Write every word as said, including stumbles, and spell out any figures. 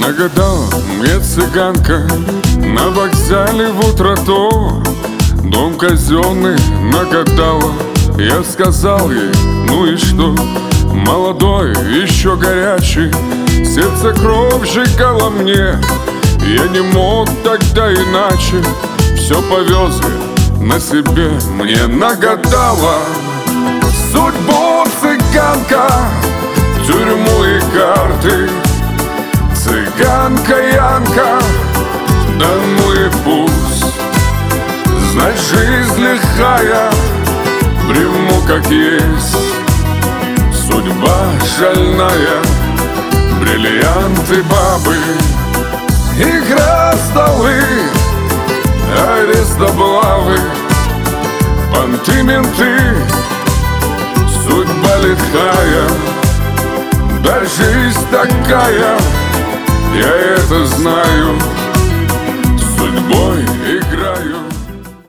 Нагадала мне цыганка на вокзале в утро то. Дом казенный нагадала. Я сказал ей, ну и что? Молодой, еще горячий, сердце кровь сжигала мне. Я не мог тогда иначе, все повез я на себе. Мне нагадала судьбу цыганка, тюрьму и карты. Цыганка Янка, да ну и пусть. Знать, жизнь лихая, приму как есть. Судьба шальная, бриллианты бабы, игра столы, арест облавы, понты менты. Судьба лихая, да жизнь такая, я это знаю.